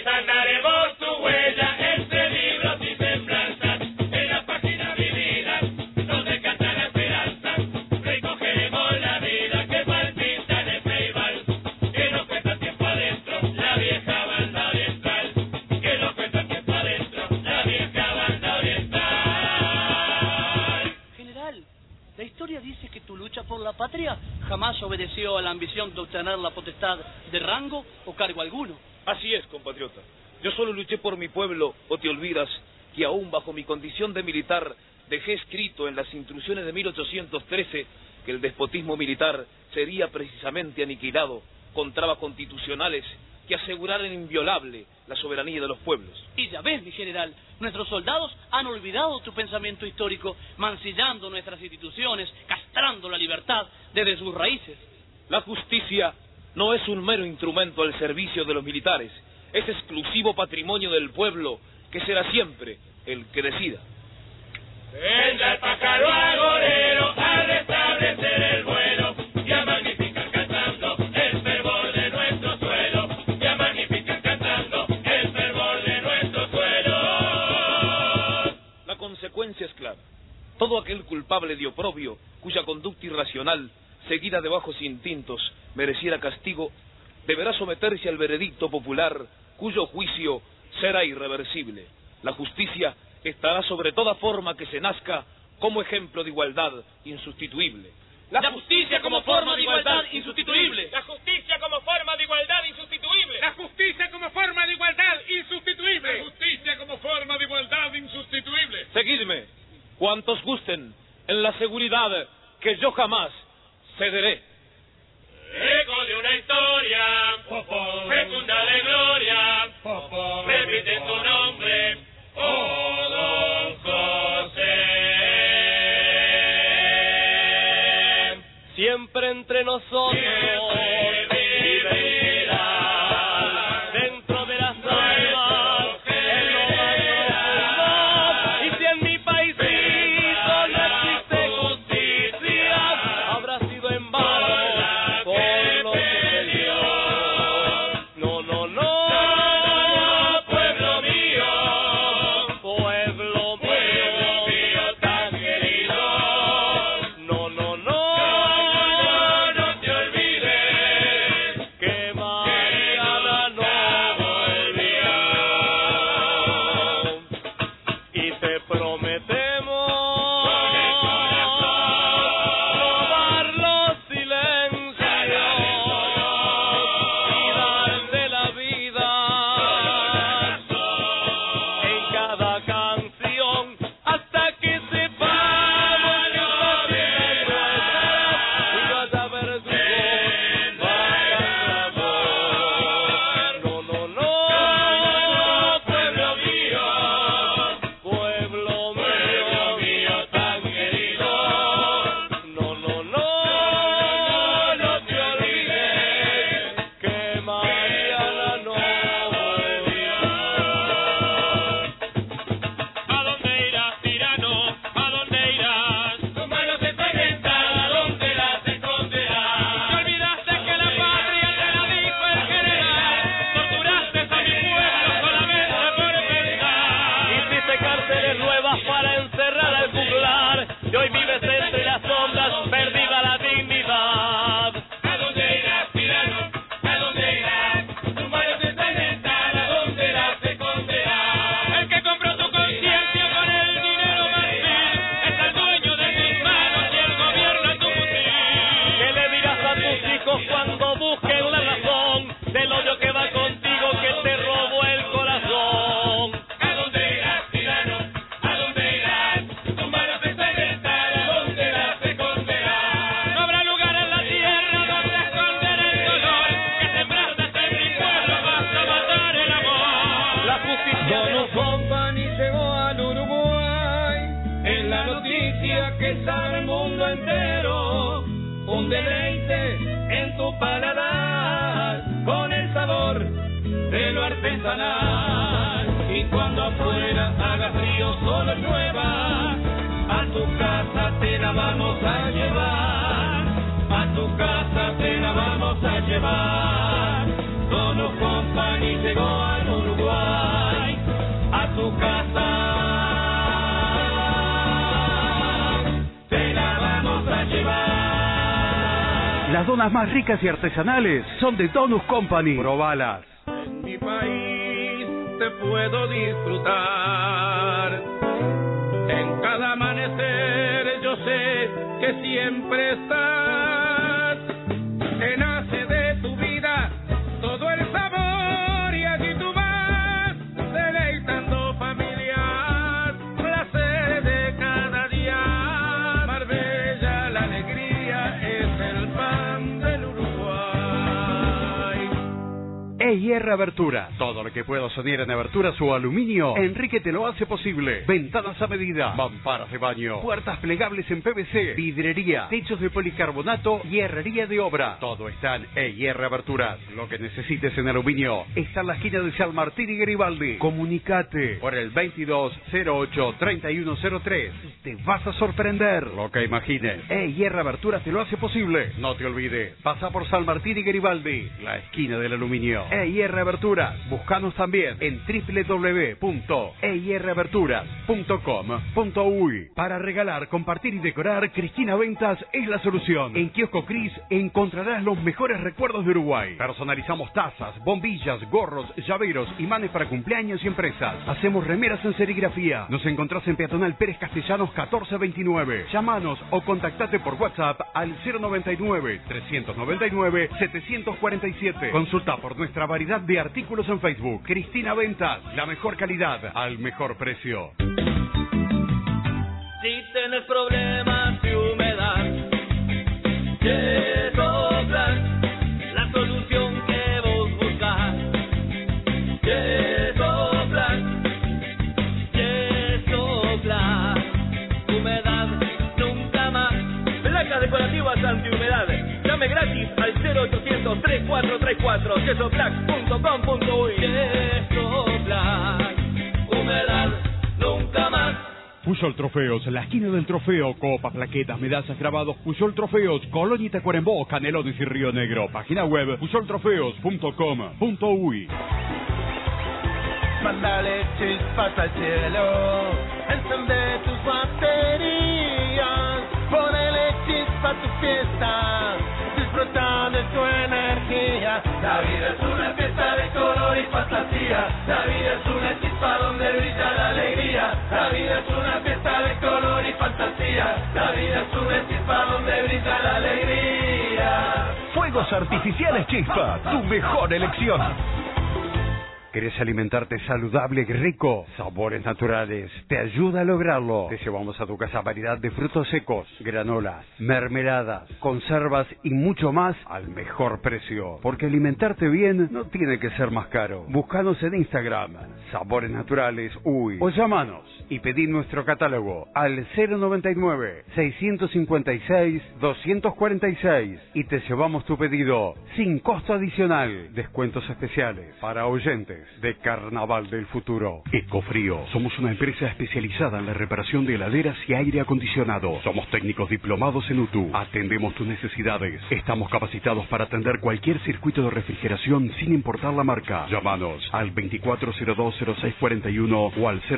Desandaremos tu huella entre libros y semblanzas, en las páginas vividas donde canta la esperanza. Recogeremos la vida que palpita en el Ceibal, que nos cuenta tiempo adentro la vieja banda oriental, que nos cuenta tiempo adentro la vieja banda oriental. General, la historia dice que tu lucha por la patria jamás obedeció a la ambición de obtener la potestad de rango o cargo alguno. Así es, compatriota. Yo solo luché por mi pueblo, o te olvidas que aún bajo mi condición de militar dejé escrito en las instrucciones de 1813 que el despotismo militar sería precisamente aniquilado con trabas constitucionales que aseguraran inviolable la soberanía de los pueblos. Y ya ves, mi general, nuestros soldados han olvidado tu pensamiento histórico, mancillando nuestras instituciones, castrando la libertad desde sus raíces. La justicia no es un mero instrumento al servicio de los militares, es exclusivo patrimonio del pueblo, que será siempre el que decida. Vendrá el pájaro agorero a restablecer el vuelo y a magnificar cantando el fervor de nuestro suelo, y a magnificar cantando el fervor de nuestro suelo. La consecuencia es clara. Todo aquel culpable de oprobio, cuya conducta irracional, seguida de bajos instintos, mereciera castigo, deberá someterse al veredicto popular, cuyo juicio será irreversible. La justicia estará sobre toda forma que se nazca como ejemplo de igualdad insustituible. La justicia como forma de igualdad insustituible. La justicia como forma de igualdad insustituible. La justicia como forma de igualdad insustituible. La justicia como forma de igualdad insustituible. Seguidme, cuantos gusten, en la seguridad que yo jamás cederé. Eco de una historia fecunda de gloria, repite tu nombre, oh Don José. Siempre entre nosotros vivirá dentro de las almas el lo más profundo. Y si en mi paisito no existe justicia, habrá sido en vano por lo que se dio. No, no, no, pueblo mío tan querido. No, no, no, no te olvides que mañana no volverá. Y te prometemos robar los silencios y dar de la vida en cada canción hasta que sepamos que y vas a ver tu no, no, no, pueblo mío tan querido. No, no, no, no te olvides que mañana no volverá. ¿A dónde irás, tirano? ¿A dónde irás? Tu mano se ensangrenta, ¿a dónde las esconderás? ¿Te olvidaste que la patria te la dijo el general? Torturaste a mi pueblo solamente por pensar. Hiciste cárceles nuevas para encerrar al juglar y hoy vives entre las sombras, perdida la dignidad. ¿A dónde irás, tirano? ¿A dónde irás? Tu mano se ensangrenta, ¿a dónde las esconderás? El que compró tu conciencia con el dinero marfil es el dueño de tus manos y él gobierna tu fusil. ¿Qué le dirás a tus hijos cuando busquen la razón del odio que va contigo que te robó el corazón? ¿A dónde irás, tirano? ¿A dónde irás? Tu mano se ensangrenta, ¿a dónde las esconderás? No habrá lugar en la tierra donde esconder el dolor que sembraste en mi pueblo, vas a matar el amor. La justicia de los Company llegó al Uruguay, en la noticia que sabe el mundo entero, un deleite en tu paladar, con el sabor de lo artesanal. Y cuando afuera haga frío, solo llueva, a tu casa te la vamos a llevar, a tu casa te la vamos a llevar. Dono Company llegó al Uruguay. Las donas más ricas y artesanales son de Donus Company. Probalas. En mi país te puedo disfrutar. En cada amanecer yo sé que siempre estás. Te nace de tu vida todo el sabor y allí tú vas deleitando familias, placer de cada día. Marbella, la alegría es el pan del Uruguay. EIR Abertura. Todo lo que puedas soñar en aberturas o aluminio, Enrique te lo hace posible. Ventanas a medida, mamparas de baño, puertas plegables en PVC, vidrería, techos de policarbonato y herrería de obra. Todo está en EIR Aberturas. Lo que necesites en aluminio está en la esquina de San Martín y Garibaldi. Comunicate por el 2208-3103. Te vas a sorprender. Lo que imagines, EIR Aberturas te lo hace posible. No te olvides, pasa por San Martín y Garibaldi, la esquina del aluminio. EIR Aberturas. Búscanos también en www.eiraberturas.com.uy. Para regalar, compartir y decorar, Cristina Ventas es la solución. En Kiosco Cris encontrarás los mejores recuerdos de Uruguay. Personalizamos tazas, bombillas, gorros, llaveros, imanes para cumpleaños y empresas. Hacemos remeras en serigrafía. Nos encontrás en Peatonal Pérez Castellanos 1429. Llámanos o contactate por WhatsApp al 099-399-747. Consulta por nuestra variedad de artículos en Facebook. Cristina Ventas, la mejor calidad al mejor precio. Si tenés problemas de humedad, Yesoplan, la solución que vos buscás. Yesoplan, Yesoplan, humedad nunca más. Placas decorativas antihumedad. Llame gratis al 0800-3434, yesoplac.com.uy. Yesoplan, humedad nunca más. Puyol Trofeos, la esquina del trofeo, copas, plaquetas, medallas, grabados. Puyol Trofeos, Colonia y Tacuarembó, Canelones y Río Negro. Página web puyoltrofeos.com.uy. Mándale chispas al cielo, encende tus baterías, ponele chispa a tu fiesta, disfruta de tu energía. La vida es una fiesta de color y fantasía, la vida es una chispa donde brilla la alegría. La vida es una fiesta de color y fantasía, la vida es una chispa donde brilla la alegría. Fuegos artificiales Chispa, tu mejor elección. ¿Querés alimentarte saludable y rico? Sabores Naturales te ayuda a lograrlo. Te llevamos a tu casa variedad de frutos secos, granolas, mermeladas, conservas y mucho más al mejor precio. Porque alimentarte bien no tiene que ser más caro. Búscanos en Instagram, Sabores Naturales Uy, o llámanos y pedí nuestro catálogo al 099-656-246 y te llevamos tu pedido sin costo adicional. Descuentos especiales para oyentes de Carnaval del Futuro. Ecofrío. Somos una empresa especializada en la reparación de heladeras y aire acondicionado. Somos técnicos diplomados en UTU. Atendemos tus necesidades. Estamos capacitados para atender cualquier circuito de refrigeración sin importar la marca. Llámanos al 2402-0641 o al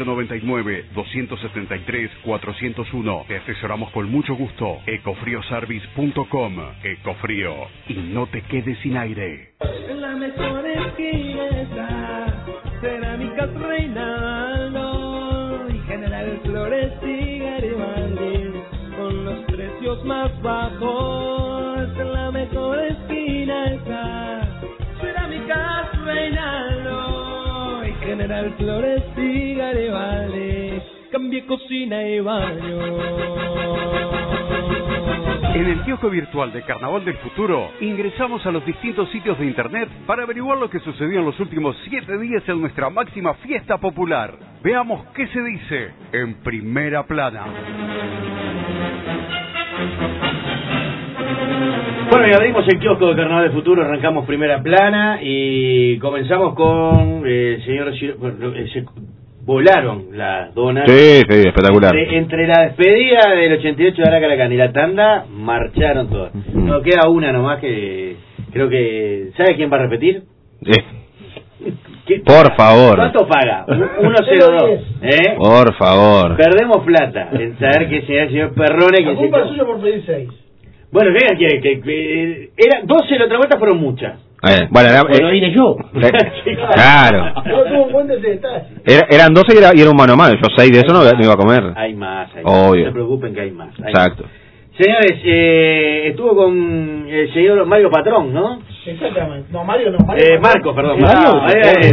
099-273-401. Te asesoramos con mucho gusto. Ecofrioservice.com. Ecofrío. Y no te quedes sin aire. En la mejor esquina está Cerámicas Reinaldo y General Flores y Garibaldi con los precios más bajos. En la mejor esquina está Cerámicas Reinaldo y General Flores y Garibaldi. Cambie cocina y baño. En el kiosco virtual de Carnaval del Futuro, ingresamos a los distintos sitios de internet para averiguar lo que sucedió en los últimos 7 días en nuestra máxima fiesta popular. Veamos qué se dice en primera plana. Bueno, y abrimos el kiosco de Carnaval del Futuro, arrancamos primera plana y comenzamos con señor Giro. Volaron las donas. Sí, espectacular. Entre la despedida del 88 de Aracaracán y la tanda, marcharon todas. Nos queda una nomás que creo que... ¿Sabe quién va a repetir? Por favor. ¿Cuánto paga? 102. Por favor. Perdemos plata en saber que será el señor Perrone. La culpa es suya por pedir 6. Bueno, que era 12 la otra vuelta, fueron muchas. Bueno, vine yo. Claro. No tuvo en cuenta ese detalle. Eran 12 y era un mano a mano. Yo 6 de eso no iba a comer. Hay más. Obvio. No se preocupen que hay más. Exacto. Señores, estuvo con el señor Mario Patrón, ¿no? Exactamente. No, Mario no. Marcos, perdón. Mario.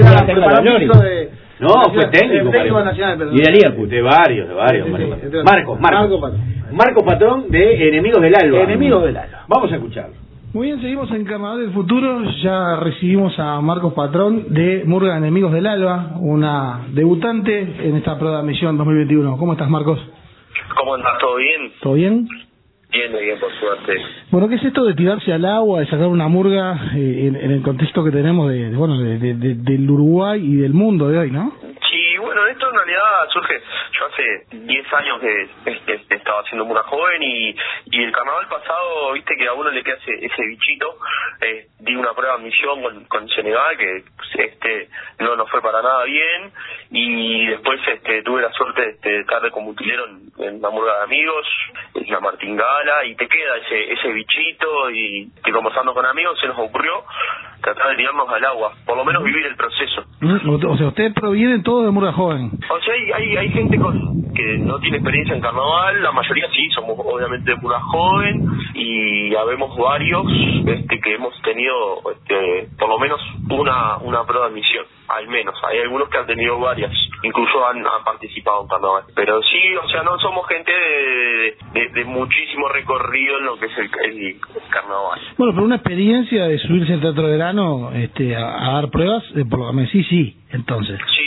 No, fue técnico. Técnico nacional, perdón. Y de Liverpool. De varios. Marcos Patrón de Enemigos del Alba. Enemigos del Alba. Vamos a escucharlo. Muy bien, seguimos en Carnaval del Futuro. Ya recibimos a Marcos Patrón de Murga Enemigos del Alba, una debutante en esta prueba de admisión 2021. ¿Cómo estás, Marcos? ¿Cómo andás? ¿Todo bien? ¿Todo bien? Bien, por suerte. Bueno, ¿qué es esto de tirarse al agua, de sacar una murga en el contexto que tenemos del Uruguay y del mundo de hoy, no? Sí, bueno, esto en realidad surge, yo hace 10 años que estaba haciendo Murga Joven y el carnaval pasado, viste que a uno le queda ese bichito, di una prueba de admisión con Senegal que no fue para nada bien y después tuve la suerte de estar de comutilero en la Murga de Amigos, en la Martingala y te queda ese bichito y conversando con amigos se nos ocurrió tratar de tirarnos al agua, por lo menos vivir el proceso. O sea, ustedes provienen todos de Murga Joven. O sea, hay gente que no tiene experiencia en carnaval, la mayoría sí, somos obviamente de Murga Joven y habemos varios que hemos tenido por lo menos una prueba de admisión, al menos. Hay algunos que han tenido varias, incluso han participado en carnaval. Pero sí, o sea, no somos gente de muchísimo recorrido en lo que es el carnaval. Bueno, pero una experiencia de subirse al Teatro de Verano a dar pruebas, por lo que me decís, sí, entonces. Sí,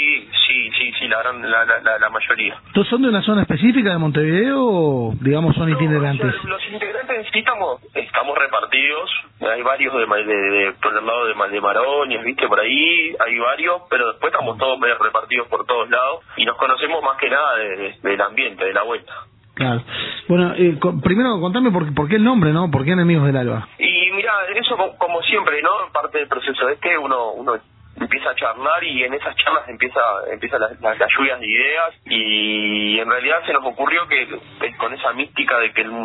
la mayoría. ¿Todos son de una zona específica de Montevideo o, digamos, son itinerantes? O sea, los integrantes sí estamos repartidos, hay varios por el lado de Maroñas, viste, por ahí, hay varios, pero después estamos todos medio repartidos por todos lados y nos conocemos más que nada del ambiente, de la vuelta. Claro. Bueno, primero contame por qué el nombre, ¿no? ¿Por qué Enemigos del Alba? Y mira, eso como siempre, ¿no? Parte del proceso uno empieza a charlar y en esas charlas empieza las lluvias de ideas y en realidad se nos ocurrió que con esa mística de que el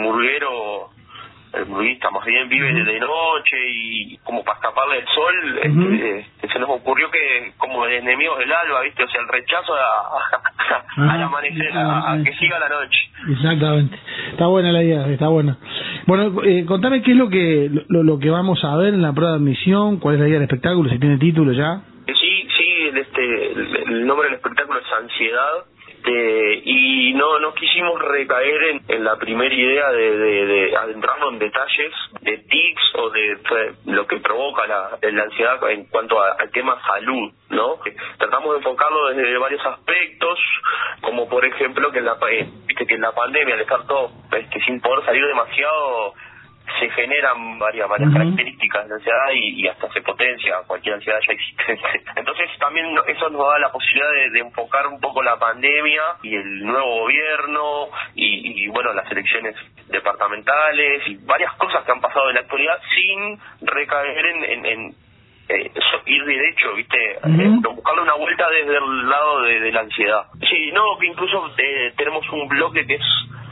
murguista más bien vive de noche y como para escaparle del sol, se nos ocurrió que como de Enemigos del Alba, ¿viste? O sea, el rechazo al amanecer, a que siga la noche. Exactamente. Está buena la idea, está buena. Bueno, contame qué es lo que vamos a ver en la prueba de admisión, cuál es la idea del espectáculo, si tiene título ya. Sí, el nombre del espectáculo es Ansiedad. Y no quisimos recaer en la primera idea de adentrarnos en detalles de tics o de lo que provoca la ansiedad en cuanto al tema salud, ¿no? Tratamos de enfocarlo desde varios aspectos, como por ejemplo que en la pandemia, al estar todo sin poder salir demasiado, se generan varias características de ansiedad y hasta se potencia cualquier ansiedad ya existente. Entonces también eso nos da la posibilidad de enfocar un poco la pandemia y el nuevo gobierno y bueno, las elecciones departamentales y varias cosas que han pasado en la actualidad sin recaer en ir derecho, ¿viste? Buscarle una vuelta desde el lado de la ansiedad. Sí, no, que incluso tenemos un bloque que es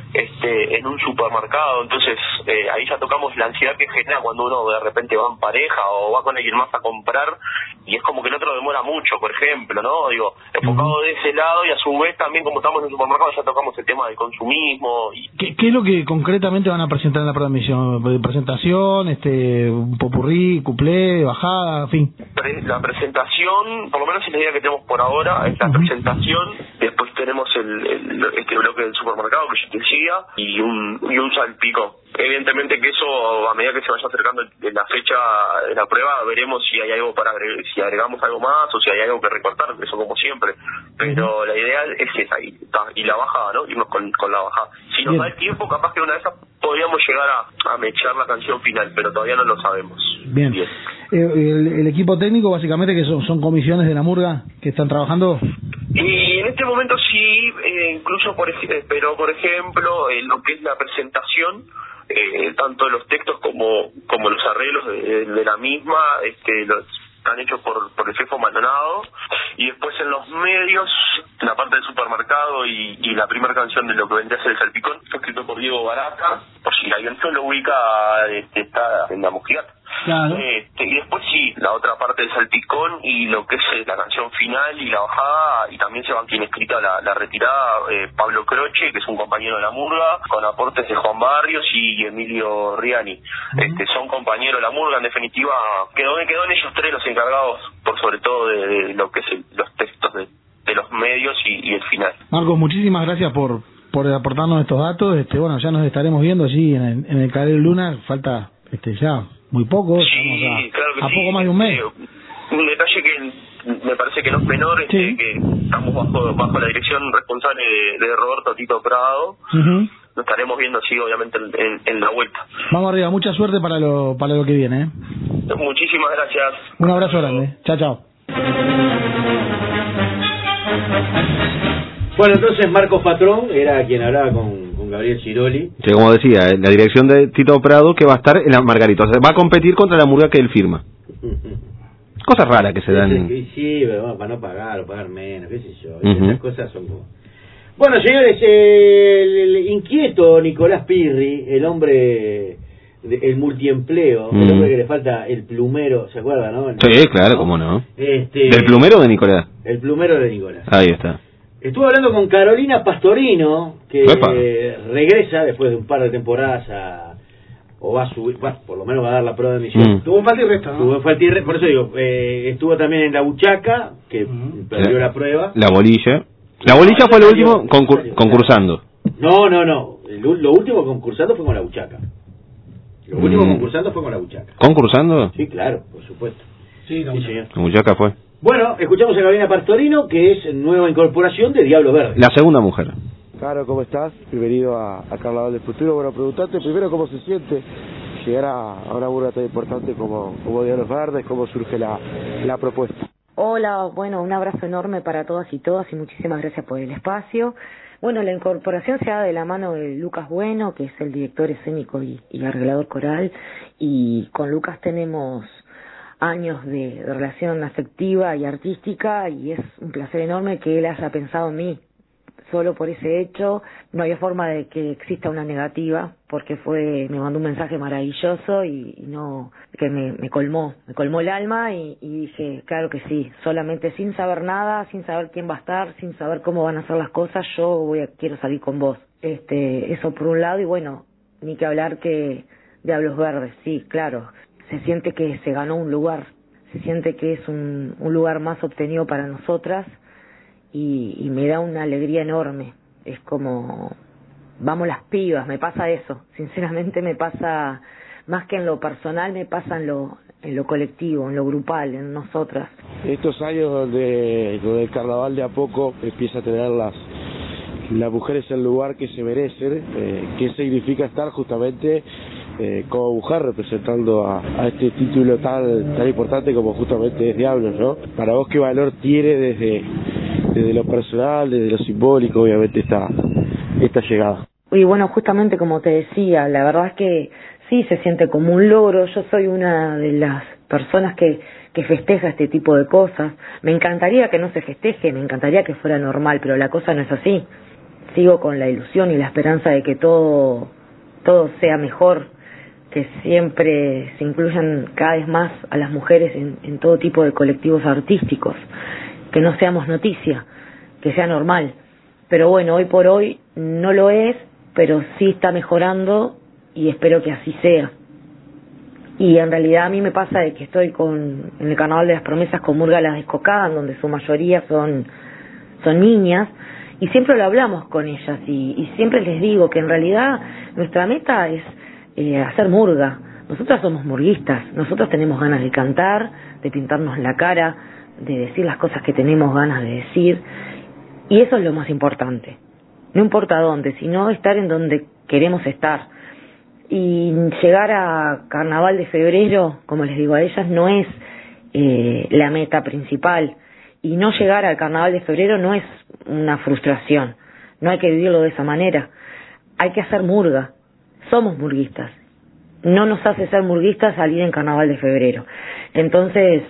en un supermercado, entonces ahí ya tocamos la ansiedad que genera cuando uno de repente va en pareja o va con alguien más a comprar y es como que el otro demora mucho, por ejemplo, ¿no? Digo, enfocado de ese lado y a su vez también como estamos en un supermercado ya tocamos el tema del consumismo. ¿Qué es lo que concretamente van a presentar en la prueba de admisión? ¿Presentación, un popurrí, cuplé, bajada, en fin? La presentación, por lo menos es la idea que tenemos por ahora, es la presentación, después tenemos este bloque del supermercado que ya te decía y un salpico. Evidentemente que eso, a medida que se vaya acercando la fecha de la prueba, veremos si hay algo si agregamos algo más o si hay algo que recortar, eso como siempre. Pero la idea es esa, y la bajada, ¿no? Irnos con la bajada. Si nos da el tiempo, capaz que una de esas podríamos llegar a mechar la canción final, pero todavía no lo sabemos. Bien. El equipo técnico, básicamente, que son comisiones de la Murga que están trabajando. Y en este momento sí, incluso por ejemplo, lo que es la presentación, tanto los textos como los arreglos de la misma, están hechos por el Fefo Maldonado, y después en los medios, la parte del supermercado y la primera canción de lo que vendría a ser el salpicón, fue escrito por Diego Baraca, por si la gente no lo ubica, está en la Mosquigata. Claro. Y después sí, la otra parte del salpicón y lo que es la canción final y la bajada, y también se van quien escrita la retirada, Pablo Croce, que es un compañero de la murga, con aportes de Juan Barrios y Emilio Riani. Son compañeros de la murga, en definitiva, quedó en ellos tres los encargados, por sobre todo de lo que es los textos de los medios y el final. Marcos, muchísimas gracias por aportarnos estos datos. Bueno, ya nos estaremos viendo allí en el Calero Lunar. Falta ya muy poco, sí, claro que a sí, poco más de un mes. Un detalle que me parece que no es menor, que estamos bajo la dirección responsable de Roberto Tito Prado. Nos estaremos viendo así, obviamente, en la vuelta. Vamos arriba, mucha suerte para lo que viene. Muchísimas gracias. Un abrazo grande. Chao, chao. Bueno, entonces Marcos Patrón era quien hablaba con Gabriel Giroli. Sí, como decía, la dirección de Tito Prado, que va a estar en la Margarita. O sea, va a competir contra la murga que él firma. Cosas raras que se dan. Sí, pero para no pagar o pagar menos, qué sé yo. Esas cosas son como... Bueno, señores, el inquieto Nicolás Pirri, el hombre, el multiempleo, el hombre que le falta el plumero, ¿se acuerda, no? Sí, claro, cómo no. ¿Del plumero de Nicolás? El plumero de Nicolás. Ahí está. Estuve hablando con Carolina Pastorino, que regresa después de un par de temporadas o va a subir, por lo menos va a dar la prueba de admisión. Tuvo falta y resta, ¿no? Tuvo falta y resta, por eso digo, estuvo también en la Buchaca, que perdió la prueba. La bolilla. La bolilla fue lo último concursando. No. Lo último concursando fue con la Buchaca. Lo último concursando fue con la Buchaca. ¿Concursando? Sí, claro, por supuesto. Sí, la señor. La Buchaca fue. Bueno, escuchamos a Carolina Pastorino, que es nueva incorporación de Diablo Verde. La segunda mujer. Caro, ¿cómo estás? Bienvenido a Carnaval del Futuro. Bueno, preguntarte primero cómo se siente llegar a una burga tan importante como Diablos Verdes, cómo surge la propuesta. Hola, bueno, un abrazo enorme para todas y muchísimas gracias por el espacio. Bueno, la incorporación se da de la mano de Lucas Bueno, que es el director escénico y arreglador coral, y con Lucas tenemos años de relación afectiva y artística, y es un placer enorme que él haya pensado en mí. Solo por ese hecho no había forma de que exista una negativa, porque me mandó un mensaje maravilloso y no, que me colmó el alma, y dije, claro que sí, solamente sin saber nada, sin saber quién va a estar, sin saber cómo van a ser las cosas, quiero salir con vos. Eso por un lado, y bueno, ni que hablar que Diablos Verdes, sí, claro, se siente que se ganó un lugar, se siente que es un lugar más obtenido para nosotras, y me da una alegría enorme. Es como, vamos las pibas, me pasa eso, sinceramente me pasa, más que en lo personal, me pasa en lo colectivo, en lo grupal, en nosotras. Estos años donde el carnaval de a poco empieza a tener las mujeres el lugar que se merecen, ¿qué significa estar justamente como mujer representando a este título tan importante como justamente es Diablos, ¿no? Para vos, ¿qué valor tiene desde lo personal, desde lo simbólico, obviamente, esta llegada? Y bueno, justamente como te decía, la verdad es que sí se siente como un logro. Yo soy una de las personas que festeja este tipo de cosas. Me encantaría que no se festeje, me encantaría que fuera normal, pero la cosa no es así. Sigo con la ilusión y la esperanza de que todo sea mejor, que siempre se incluyan cada vez más a las mujeres en todo tipo de colectivos artísticos, que no seamos noticia, que sea normal. Pero bueno, hoy por hoy no lo es, pero sí está mejorando y espero que así sea. Y en realidad a mí me pasa de que estoy en el Carnaval de las Promesas con Murga Las Descocadas, donde su mayoría son niñas, y siempre lo hablamos con ellas, y siempre les digo que en realidad nuestra meta es hacer murga. Nosotras somos murguistas, nosotros tenemos ganas de cantar, de pintarnos la cara, de decir las cosas que tenemos ganas de decir, y eso es lo más importante. No importa dónde, sino estar en donde queremos estar. Y llegar a Carnaval de Febrero, como les digo a ellas, no es la meta principal. Y no llegar al Carnaval de Febrero no es una frustración. No hay que vivirlo de esa manera. Hay que hacer murga. Somos murguistas. No nos hace ser murguistas salir en Carnaval de Febrero. Entonces,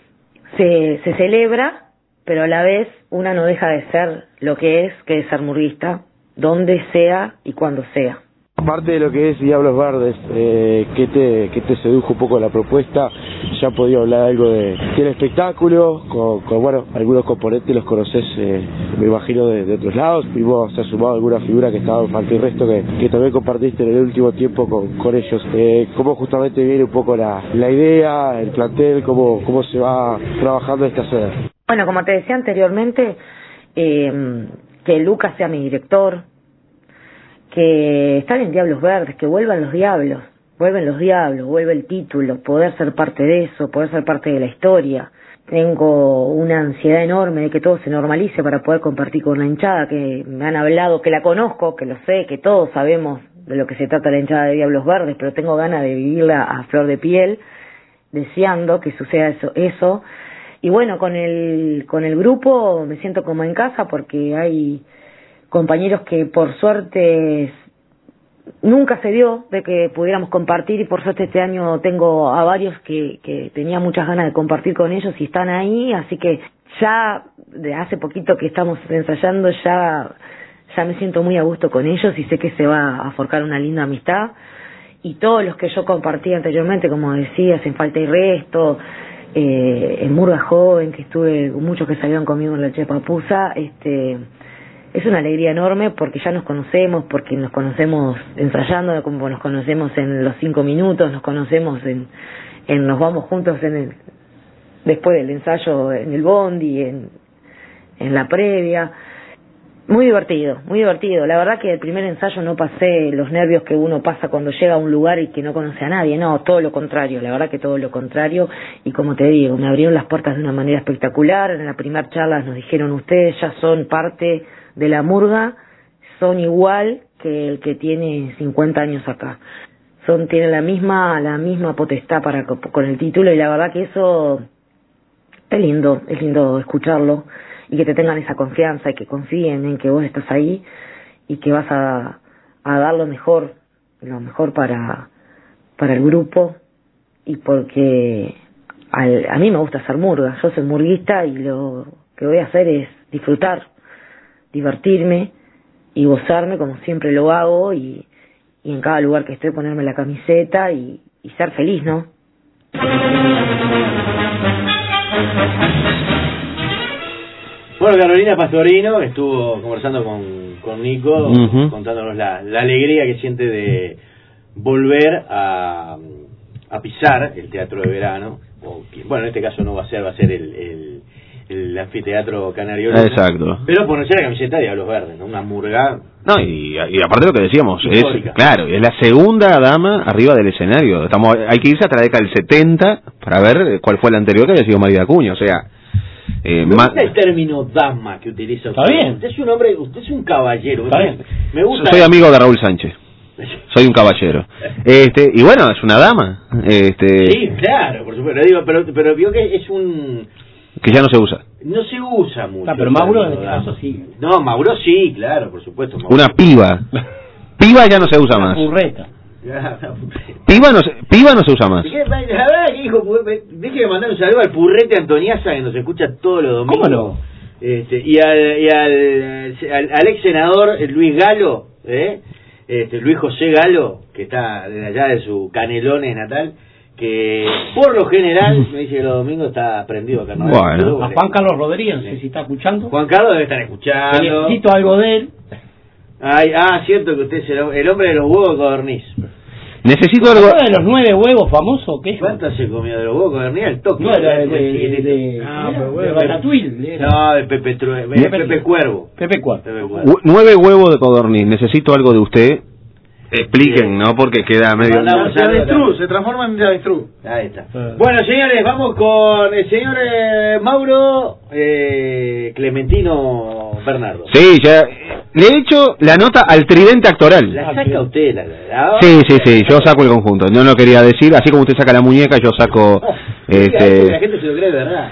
se celebra, pero a la vez una no deja de ser lo que es ser murguista, donde sea y cuando sea. Aparte de lo que es Diablos Verdes, ¿qué te sedujo un poco la propuesta? Ya podía hablar algo del espectáculo, con bueno, algunos componentes los conoces, me imagino, de otros lados, y vos has sumado alguna figura que estaba en Falta y Resto, que también compartiste en el último tiempo con ellos. ¿Cómo justamente viene un poco la idea, el plantel, cómo se va trabajando esta sede? Bueno, como te decía anteriormente, que Lucas sea mi director, que estar en Diablos Verdes, que vuelvan los diablos, vuelve el título, poder ser parte de eso, poder ser parte de la historia. Tengo una ansiedad enorme de que todo se normalice para poder compartir con la hinchada, que me han hablado, que la conozco, que lo sé, que todos sabemos de lo que se trata la hinchada de Diablos Verdes, pero tengo ganas de vivirla a flor de piel, deseando que suceda eso. Y bueno, con el grupo me siento como en casa porque hay compañeros que por suerte nunca se dio de que pudiéramos compartir, y por suerte este año tengo a varios que tenía muchas ganas de compartir con ellos y están ahí, así que ya de hace poquito que estamos ensayando ya me siento muy a gusto con ellos y sé que se va a forjar una linda amistad. Y todos los que yo compartí anteriormente, como decías, en Falta y Resto, en Murga Joven, que estuve, muchos que salieron conmigo en la Chepapusa, es una alegría enorme porque ya nos conocemos, porque nos conocemos ensayando, como nos conocemos en los 5 minutos, nos conocemos nos vamos juntos después del ensayo en el bondi, en la previa. Muy divertido. La verdad que el primer ensayo no pasé los nervios que uno pasa cuando llega a un lugar y que no conoce a nadie, no, todo lo contrario, la verdad que todo lo contrario. Y como te digo, me abrieron las puertas de una manera espectacular. En la primera charla nos dijeron: ustedes ya son parte de la murga, son igual que el que tiene 50 años acá. Tienen la misma potestad con el título, y la verdad que eso es lindo escucharlo, y que te tengan esa confianza y que confíen en que vos estás ahí y que vas a dar lo mejor para el grupo. Y porque a mí me gusta hacer murga, yo soy murguista, y lo que voy a hacer es disfrutar, divertirme y gozarme como siempre lo hago, y en cada lugar que esté ponerme la camiseta y ser feliz, ¿no? Bueno, Carolina Pastorino estuvo conversando con Nico, contándonos la alegría que siente de volver a pisar el teatro de verano, bueno, en este caso no va a ser el anfiteatro Canario Luna. Exacto. Pero ponerse la camiseta de Diablos Verdes, ¿no? Una murga. No, y aparte de lo que decíamos, histórica. Es la segunda dama arriba del escenario. Hay que irse hasta la década del 70 para ver cuál fue la anterior, que había sido María Acuña, o sea... me gusta el término dama que utiliza usted. Está bien. Usted es un hombre, usted es un caballero. Está bien. Me gusta. Soy amigo de Raúl Sánchez. Soy un caballero. Y bueno, es una dama. Sí, claro, por supuesto. Digo, pero vio que es un... Que ya no se usa. No se usa mucho. Pero Mauro en este caso sí. No, Mauro sí, claro, por supuesto. Mauro. Una piba. Piba ya no se usa más. Purreta. Piba no se usa más. La verdad que hijo, déjeme mandar un saludo al Purrete Antoniaza, que nos escucha todos los domingos. ¿Cómo no? Y al ex senador Luis Galo, Luis José Galo, que está de allá de su Canelones natal, que por lo general me dice que los domingos está prendido a carnaval. Bueno. A Juan Carlos Rodríguez, no sé si está escuchando. Juan Carlos debe estar escuchando. Necesito algo de él. Cierto que usted es el hombre de los huevos de codorniz. Necesito algo... de los 9 huevos famosos, ¿qué es? ¿Cuánto se comió de los huevos de codorniz? El toque. No, era de Ratatouille. No, de Pepe Cuervo. Pepe Cuervo. 9 huevos de codorniz. Necesito algo de usted. Expliquen, ¿no? Porque queda medio... Se transforma en avestruz. Ahí está. Bueno, señores, vamos con el señor Mauro Clementino Bernardo. Sí, ya le he hecho la nota al tridente actoral. La saca usted, la Sí, yo saco el conjunto. No lo quería decir, así como usted saca la muñeca, yo saco... La gente se lo cree de verdad.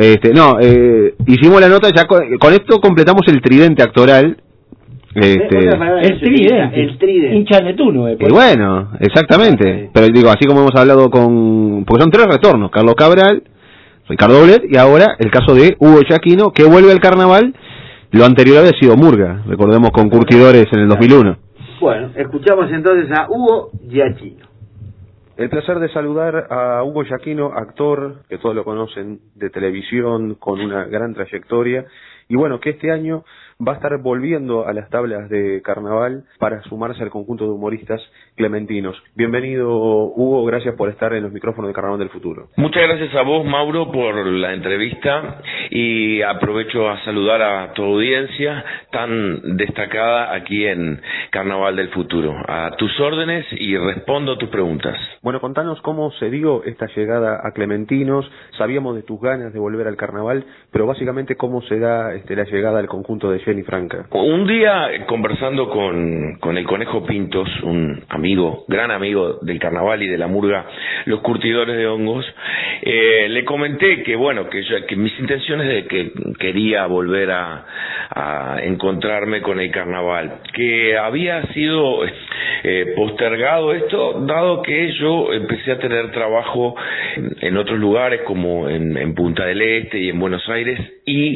Hicimos la nota, ya con esto completamos el tridente actoral. El tridente. Hincha de Netuno. Y bueno, exactamente. Pero digo, así como hemos hablado porque son 3 retornos: Carlos Cabral, Ricardo Olet, y ahora el caso de Hugo Yaquino, que vuelve al carnaval. Lo anterior había sido murga, recordemos, con Curtidores en el 2001. Bueno, escuchamos entonces a Hugo Giacchino. El placer de saludar a Hugo Giacchino, actor que todos lo conocen de televisión, con una gran trayectoria, y bueno, que este año va a estar volviendo a las tablas de carnaval para sumarse al conjunto de humoristas clementinos. Bienvenido, Hugo, gracias por estar en los micrófonos de Carnaval del Futuro. Muchas gracias a vos, Mauro, por la entrevista, y aprovecho a saludar a tu audiencia tan destacada aquí en Carnaval del Futuro. A tus órdenes y respondo tus preguntas. Bueno, contanos cómo se dio esta llegada a Clementinos. Sabíamos de tus ganas de volver al carnaval, pero básicamente cómo se da la llegada al conjunto de Jenny Franca. Un día, conversando con el Conejo Pintos, un amigo, gran amigo del carnaval y de la murga, los curtidores de hongos, le comenté que bueno, que mis intenciones de que quería volver a encontrarme con el carnaval, que había sido postergado esto, dado que yo empecé a tener trabajo en otros lugares como en Punta del Este y en Buenos Aires, y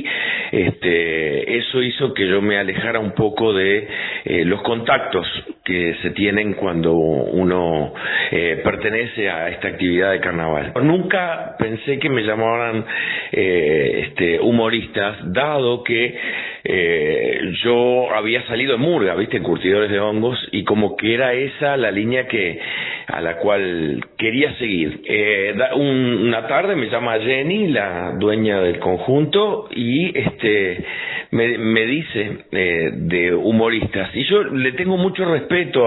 eso hizo que yo me alejara un poco de los contactos que se tienen cuando uno pertenece a esta actividad de carnaval. Nunca pensé que me llamaran humoristas, dado que yo había salido en murga, en curtidores de hongos, y como que era esa la línea a la cual quería seguir. Una tarde me llama Jenny, la dueña del conjunto, y me dice de humoristas, y yo le tengo mucho respeto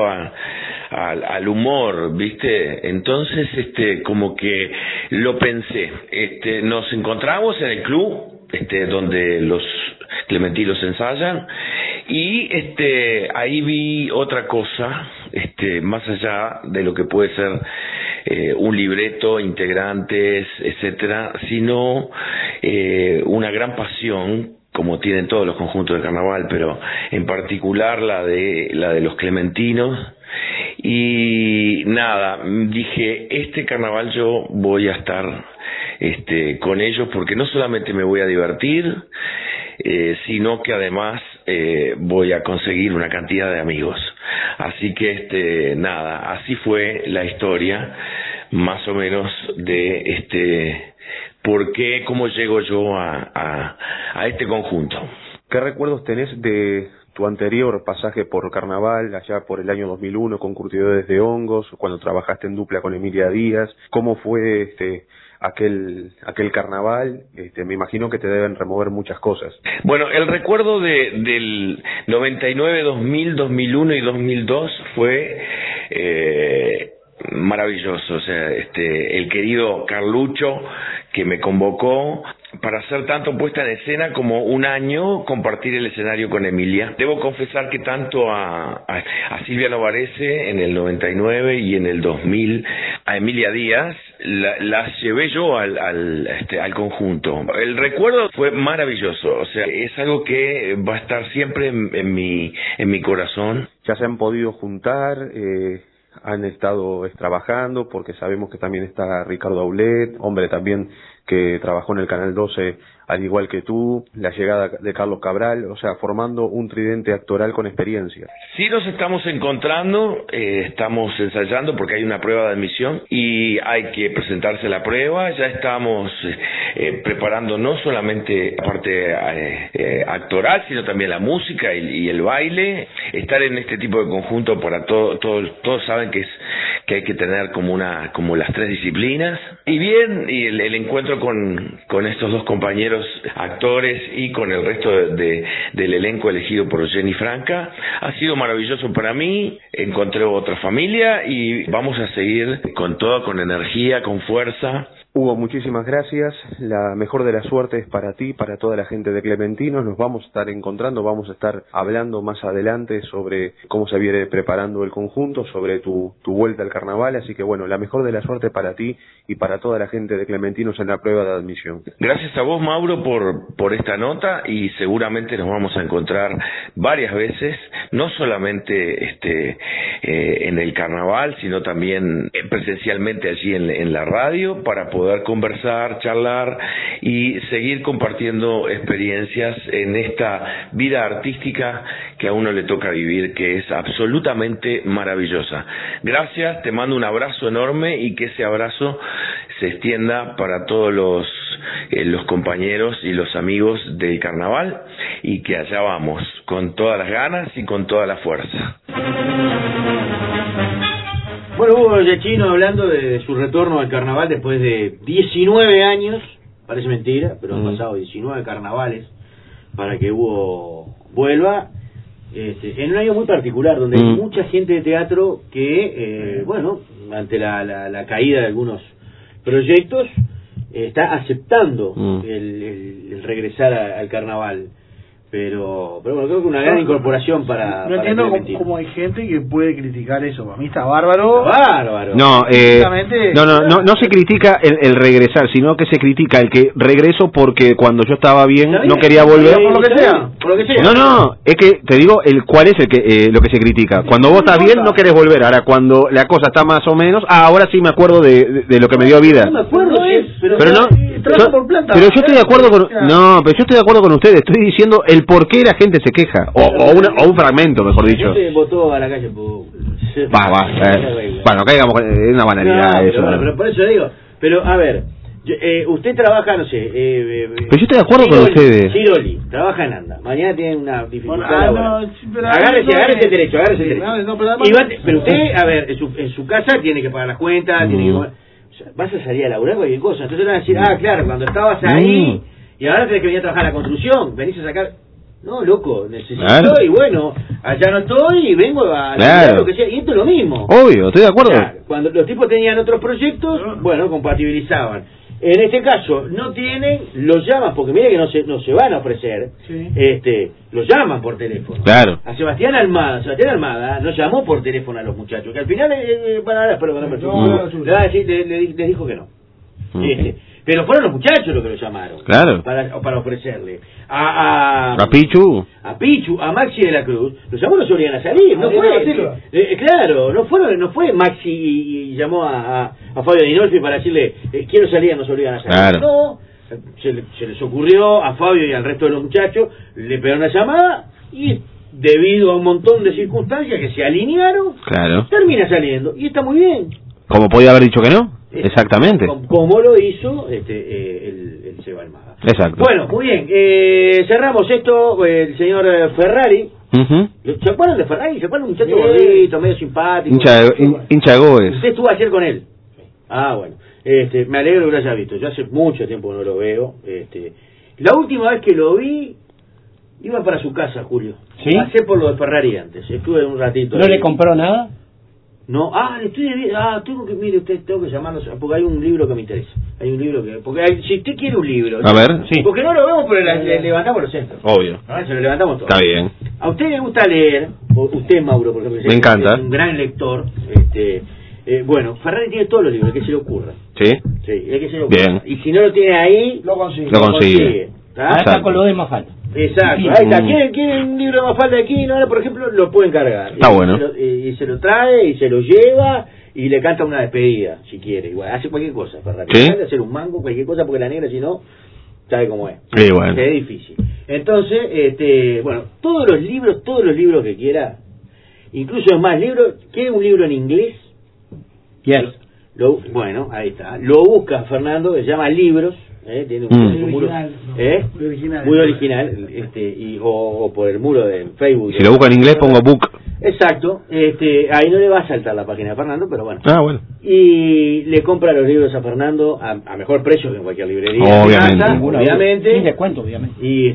al humor, entonces como que lo pensé. Nos encontramos en el club donde los clementinos ensayan, y ahí vi otra cosa, más allá de lo que puede ser un libreto, integrantes, etcétera, sino una gran pasión, como tienen todos los conjuntos de carnaval, pero en particular la de los clementinos. Y nada, dije, este carnaval yo voy a estar con ellos, porque no solamente me voy a divertir, sino que además voy a conseguir una cantidad de amigos. Así que nada, así fue la historia más o menos de por qué, cómo llego yo a este conjunto. ¿Qué recuerdos tenés de tu anterior pasaje por carnaval, allá por el año 2001, con curtidores de hongos, cuando trabajaste en dupla con Emilia Díaz? ¿Cómo fue aquel carnaval? Me imagino que te deben remover muchas cosas. Bueno, el recuerdo del 99, 2000, 2001 y 2002 fue maravilloso. O sea, el querido Carlucho, que me convocó para hacer tanto puesta en escena como un año compartir el escenario con Emilia. Debo confesar que tanto a Silvia Novarese en el 99 y en el 2000, a Emilia Díaz, las llevé yo al conjunto. El recuerdo fue maravilloso, o sea, es algo que va a estar siempre en mi corazón. Ya se han podido juntar, han estado trabajando, porque sabemos que también está Ricardo Aulet, hombre también que trabajó en el Canal 12 al igual que tú, la llegada de Carlos Cabral, o sea, formando un tridente actoral con experiencia. Sí, nos estamos encontrando, estamos ensayando porque hay una prueba de admisión y hay que presentarse la prueba. Ya estamos preparando no solamente la parte actoral, sino también la música y el baile. Estar en este tipo de conjunto para todos saben que hay que tener como las tres disciplinas. Y bien, y el encuentro con estos dos compañeros actores y con el resto del elenco elegido por Jenny Franca ha sido maravilloso para mí. Encontré otra familia y vamos a seguir con energía, con fuerza. Hugo, muchísimas gracias. La mejor de las suertes para ti, para toda la gente de Clementinos. Nos vamos a estar encontrando, vamos a estar hablando más adelante sobre cómo se viene preparando el conjunto, sobre tu vuelta al carnaval. Así que bueno, la mejor de la suerte para ti y para toda la gente de Clementinos en la prueba de admisión. Gracias a vos, Mauro, por esta nota, y seguramente nos vamos a encontrar varias veces, no solamente en el carnaval, sino también presencialmente allí en la radio, para poder poder conversar, charlar y seguir compartiendo experiencias en esta vida artística que a uno le toca vivir, que es absolutamente maravillosa. Gracias, te mando un abrazo enorme y que ese abrazo se extienda para todos los compañeros y los amigos del carnaval, y que allá vamos, con todas las ganas y con toda la fuerza. Bueno, Hugo Giachino hablando de su retorno al carnaval después de 19 años, parece mentira, pero han pasado 19 carnavales para que Hugo vuelva, en un año muy particular, donde hay mucha gente de teatro que, bueno, ante la caída de algunos proyectos, está aceptando el regresar al carnaval. Pero bueno, creo que una gran incorporación para... No entiendo cómo hay gente que puede criticar eso. Para mí está bárbaro. Bárbaro. No, no se critica el regresar, sino que se critica el que regreso porque cuando yo estaba bien no quería volver. Por lo que sea. No, es que te digo cuál es lo que se critica. Cuando vos estás bien no querés volver. Ahora cuando la cosa está más o menos, ahora sí me acuerdo de lo que me dio vida. No me acuerdo, pero yo estoy de acuerdo con pero yo estoy de acuerdo con ustedes. Estoy diciendo el por qué la gente se queja o un fragmento, mejor dicho. Votó a la calle por... Bueno, caigamos, es una banalidad eso. Pero por eso digo, pero a ver, usted trabaja, no sé, pero yo estoy de acuerdo con ustedes. Ciroli, trabaja en ANDA, mañana tiene una dificultad laboral. Agárrese derecho. Pero usted, a ver, en su casa tiene que pagar las cuentas, tiene que comer. Vas a salir a laburar cualquier cosa, entonces van a decir, claro, cuando estabas ahí y ahora tenés que venir a trabajar a la construcción, venís a sacar... No, loco, necesito, y bueno, allá no estoy y vengo a lo que sea, y esto es lo mismo. Obvio, estoy de acuerdo. O sea, cuando los tipos tenían otros proyectos, bueno, compatibilizaban. En este caso, no tienen, los llaman, porque mira que no se van a ofrecer, los llaman por teléfono. Claro. A Sebastián Almada nos llamó por teléfono a los muchachos, que al final les dijo que no. Pero fueron los muchachos los que lo llamaron. Claro. Para ofrecerle. A Pichu, a Maxi de la Cruz, los llamó, no se volvían a salir, no fue. Claro, no fue Maxi y llamó a Fabio Dinolfi para decirle, quiero salir, no se volvían a salir. Claro. No, se les ocurrió a Fabio y al resto de los muchachos, le pegaron una llamada y debido a un montón de circunstancias que se alinearon, termina saliendo y está muy bien. Como podía haber dicho que no. Exactamente. Como lo hizo el Seba Almada. Exacto. Bueno, muy bien. Cerramos esto. El señor Ferrari. ¿Se acuerdan de Ferrari? ¿Se acuerdan? Un muchacho gordito, medio simpático. Hincha de Goes. Usted estuvo ayer con él. Bueno. Me alegro que lo haya visto. Yo hace mucho tiempo no lo veo. La última vez que lo vi, iba para su casa, Julio. ¿Sí? Pasé por lo de Ferrari antes. Estuve un ratito. ¿No le compró nada? No, tengo que llamarlo, porque hay un libro que me interesa. Hay un libro si usted quiere un libro. A ver, sí. Porque no lo vemos, pero le levantamos los centros. Obvio. Se lo levantamos todo. Está bien. A usted le gusta leer, usted, Mauro, por ejemplo. Me encanta. Es un gran lector. Bueno, Ferrari tiene todos los libros, el que se le ocurra. ¿Sí? Sí, el que se le ocurra. Bien. Y si no lo tiene ahí, lo consigue. Está con lo de Mafalda. Exacto, ahí está. ¿Quieren un libro de Mafalda aquí? No, ahora, por ejemplo, lo pueden cargar. Está bueno. Y se lo trae y se lo lleva y le canta una despedida, si quiere. Igual, hace cualquier cosa, Ferrari. ¿Sí? Puede hacer un mango, cualquier cosa, porque la negra, si no, sabe cómo es. Sí, bueno. Es difícil. Entonces, bueno, todos los libros que quiera, incluso es más, ¿quiere un libro en inglés? Yes. Bueno, ahí está. Lo busca Fernando, que se llama Libros. Tiene un muro muy original, o por el muro de Facebook. Si lo busca en inglés pongo book. Exacto, ahí no le va a saltar la página de Fernando, pero bueno. Bueno. Y le compra los libros a Fernando a mejor precio que en cualquier librería. Obviamente. Sin descuento, obviamente.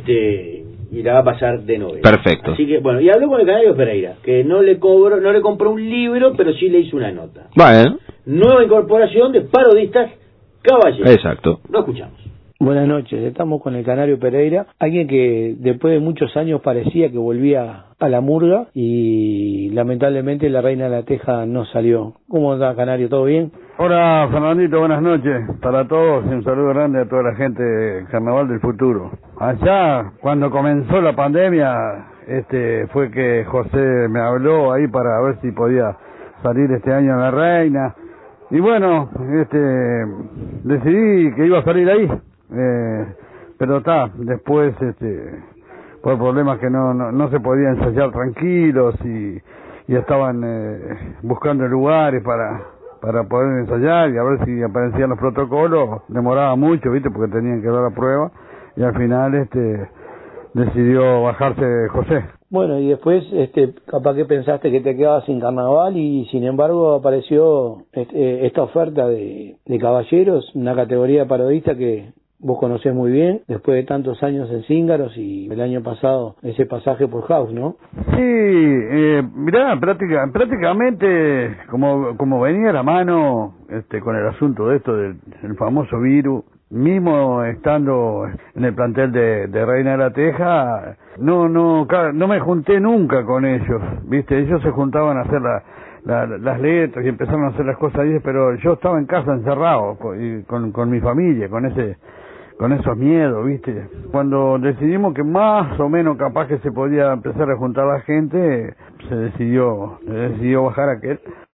Y la va a pasar de novela. Perfecto. Así que, bueno, y habló con el Canario Pereira, que no le compró un libro, pero sí le hizo una nota. Bueno. Nueva incorporación de parodistas caballeros. Exacto. Lo escuchamos. Buenas noches, estamos con el Canario Pereira, alguien que después de muchos años parecía que volvía a la murga y lamentablemente la Reina de la Teja no salió. ¿Cómo está, Canario? ¿Todo bien? Hola, Fernandito, buenas noches para todos y un saludo grande a toda la gente del Carnaval del Futuro. Allá, cuando comenzó la pandemia, fue que José me habló ahí para ver si podía salir este año a la Reina. Y bueno, decidí que iba a salir ahí, pero después, por problemas que no se podía ensayar tranquilos y estaban buscando lugares para poder ensayar y a ver si aparecían los protocolos, demoraba mucho, ¿viste? Porque tenían que dar la prueba y al final decidió bajarse José. Bueno, y después capaz que pensaste que te quedabas sin carnaval y sin embargo apareció esta oferta de Caballeros, una categoría de parodista que vos conocés muy bien, después de tantos años en Cíngaros y el año pasado ese pasaje por House, ¿no? Sí, mirá, prácticamente como venía la mano con el asunto de esto del famoso virus, mismo estando en el plantel de Reina de la Teja, no me junté nunca con ellos, ¿viste? Ellos se juntaban a hacer las letras y empezaron a hacer las cosas ahí, pero yo estaba en casa encerrado con mi familia, con esos miedos, ¿viste? Cuando decidimos que más o menos capaz que se podía empezar a juntar la gente, se decidió bajar aquel.